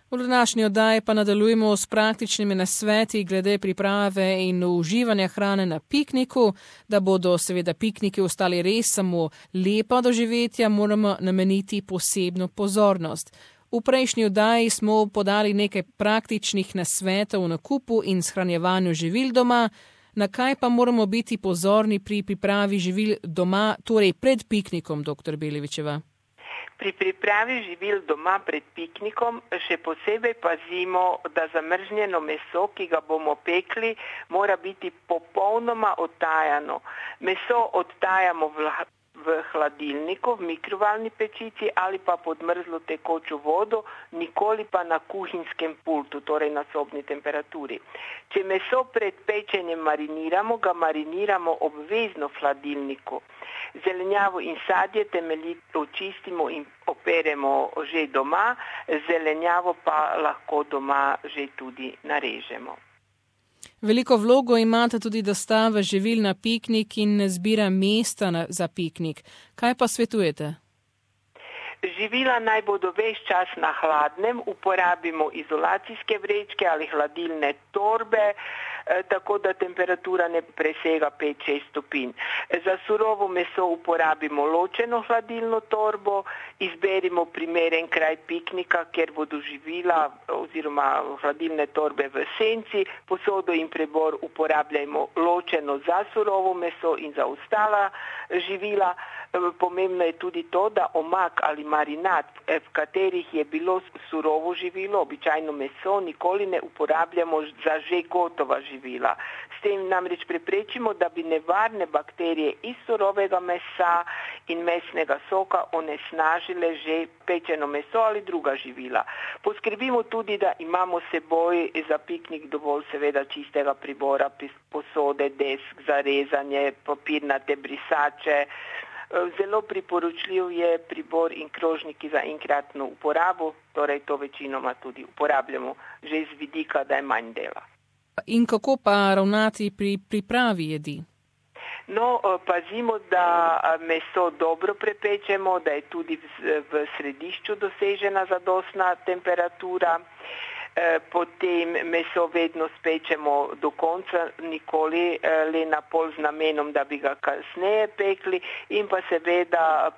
V današnji oddaji pa nadaljujemo s praktičnimi nasveti glede priprave in uživanja hrane na pikniku. Da bodo seveda pikniki ostali res samo lepa doživetja, moramo nameniti posebno pozornost. V prejšnji oddaji smo podali nekaj praktičnih nasvetov o nakupu in shranjevanju živil doma. Na kaj pa moramo biti pozorni pri pripravi živil doma, torej pred piknikom, dr. Belevičeva? Pri pripravi živil doma pred piknikom še posebej pazimo, da zamrznjeno meso, ki ga bomo pekli, mora biti popolnoma odtajano. Meso odtajamo v hladilniku, v mikrovalni pečici ali pa pod mrzlo tekočo vodo, nikoli pa na kuhinjskem pultu, torej na sobni temperaturi. Če meso pred pečenjem mariniramo, ga mariniramo obvezno v hladilniku. Zelenjavo in sadje temeljito očistimo in operemo že doma, zelenjavo pa lahko doma že tudi narežemo. Veliko vlogo imate tudi dostava živil na piknik in zbira mesta za piknik. Kaj pa svetujete? Živila naj bodo ves čas na hladnem, uporabimo izolacijske vrečke ali hladilne torbe, tako da temperatura ne presega 5-6 stopinj. Za surovo meso uporabimo ločeno hladilno torbo, izberimo primeren kraj piknika, kjer bodo živila oziroma hladilne torbe v senci, posodo in prebor uporabljajmo ločeno za surovo meso in za ostala živila. Pomembno je tudi to, da omak ali marinad, v katerih je bilo surovo živilo, običajno meso, nikoli ne uporabljamo za že gotova živila. S tem namreč preprečimo, da bi nevarne bakterije iz surovega mesa in mesnega soka onesnažile že pečeno meso ali druga živila. Poskrbimo tudi, da imamo seboj za piknik dovolj seveda čistega pribora, posode, desk za rezanje, papirnate brisače. Zelo priporočljiv je pribor in krožniki za enkratno uporabo, torej to večinoma tudi uporabljamo že z vidika, da je manj dela. In kako pa ravnati pri pripravi jedi? No, pazimo, da meso dobro prepečemo, da je tudi v središču dosežena zadostna temperatura. Potem meso vedno spečemo do konca, nikoli le na pol z namenom, da bi ga kasneje pekli, in pa seveda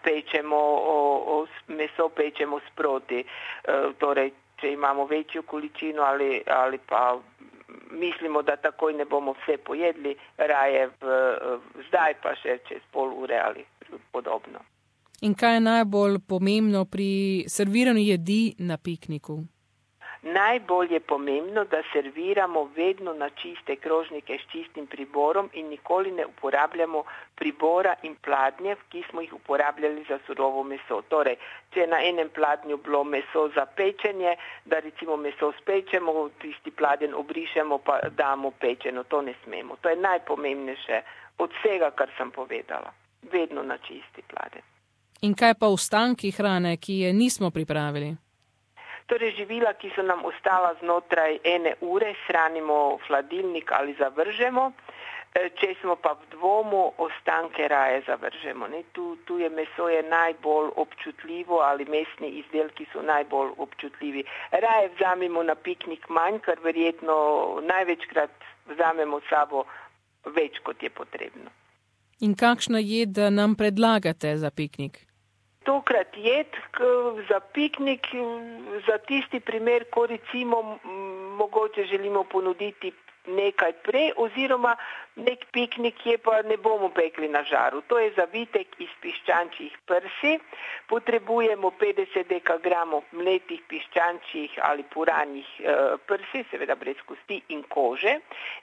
meso pečemo sproti. Torej, če imamo večjo količino ali pa mislimo, da takoj ne bomo vse pojedli, raje zdaj pa še čez pol ure ali podobno. In kaj je najbolj pomembno pri serviranju jedi na pikniku? Najbolj je pomembno, da serviramo vedno na čiste krožnike s čistim priborom in nikoli ne uporabljamo pribora in pladnjev, ki smo jih uporabljali za surovo meso. Torej, če je na enem pladnju bilo meso za pečenje, da recimo meso spečemo, tisti pladenj obrišemo pa damo pečeno. To ne smemo. To je najpomembnejše od vsega, kar sem povedala. Vedno na čisti pladenj. In kaj pa ostanki hrane, ki je nismo pripravili? Torej, živila, ki so nam ostala znotraj 1 ure, shranimo v hladilnik ali zavržemo. Če smo pa v dvomu, ostanke raje zavržemo. Tu je meso najbolj občutljivo ali mesni izdelki so najbolj občutljivi. Raje vzamemo na piknik manj, ker verjetno največkrat vzamemo s sabo več, kot je potrebno. In kakšna jed nam predlagate za piknik? Tokrat jed za piknik, za tisti primer, ko recimo mogoče želimo ponuditi nekaj prej oziroma nek piknik je pa ne bomo pekli na žaru. To je zavitek iz piščančjih prsi. Potrebujemo 50 dekagramov mletih piščančjih ali puranjih prsi, seveda brez kosti in kože,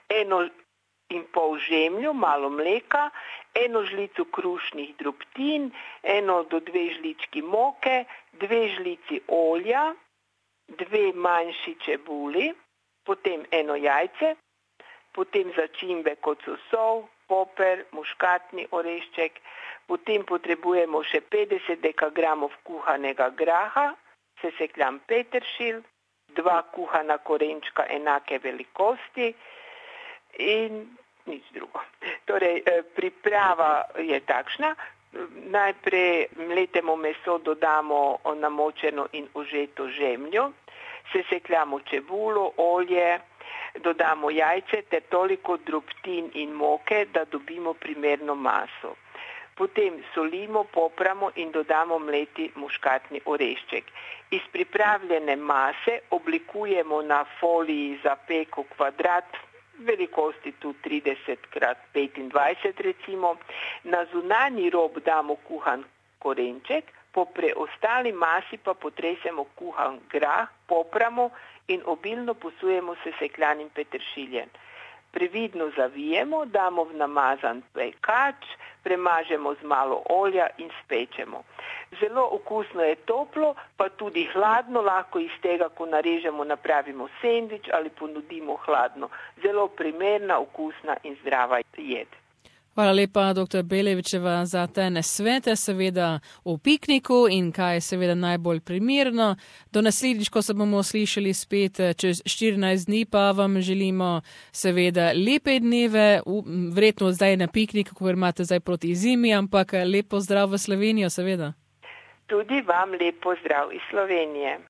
1,5 žemlju, malo mleka, 1 žlico krušnih drobtin, 1 do 2 žlički moke, 2 žlici olja, 2 manjši čebuli, potem 1 jajce, potem začimbe kot so sol, poper, muškatni orešček, potem potrebujemo še 50 dekagramov kuhanega graha, sesekljan peteršilj, 2 kuhana korenčka enake velikosti in nič drugo. Torej, priprava je takšna. Najprej mletemu meso dodamo namočeno in užeto žemljo, Sesekljamo čebulo, olje, dodamo jajce ter toliko drobtin in moke, da dobimo primerno maso. Potem solimo, popramo in dodamo mleti muškatni orešček. Iz pripravljene mase oblikujemo na foliji za peko kvadrat, velikosti tu 30x25 recimo. Na zunanji rob damo kuhan korenček, po preostali masi pa potresemo kuhan grah, popramo in obilno posujemo s sesekljanim peteršiljem. Previdno zavijemo, damo v namazan pekač, premažemo z malo olja in spečemo. Zelo okusno je toplo, pa tudi hladno, lahko iz tega, ko narežemo, napravimo sendvič ali ponudimo hladno. Zelo primerna, okusna in zdrava jed. Hvala lepa, dr. Belevičeva, za te nasvete, seveda v pikniku in kaj je seveda najbolj primerno. Do naslednjič, ko se bomo slišali spet čez 14 dni, pa vam želimo seveda lepe dneve, verjetno zdaj na pikniku, ko imate zdaj proti zimi, ampak lepo zdrav v Slovenijo, seveda. Tudi vam lepo zdrav iz Slovenije.